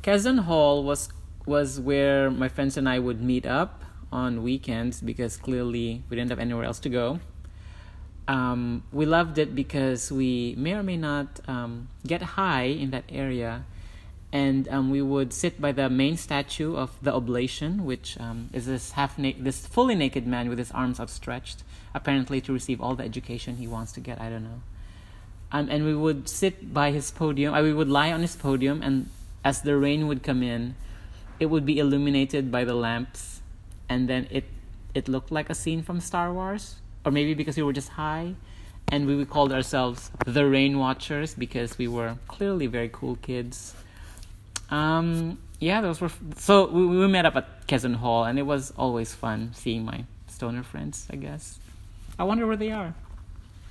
Quezon Hall was where my friends and I would meet up on weekends because clearly we didn't have anywhere else to go. We loved it because we may or may not get high in that area, and we would sit by the main statue of the Oblation, which is this fully naked man with his arms outstretched, apparently to receive all the education he wants to get. I don't know. And we would sit by his podium. We would lie on his podium, and as the rain would come in, it would be illuminated by the lamps, and then it looked like a scene from Star Wars, or maybe because we were just high, and we called ourselves the Rain Watchers because we were clearly very cool kids. Those were so we met up at Quezon Hall, and it was always fun seeing my stoner friends. I guess I wonder where they are.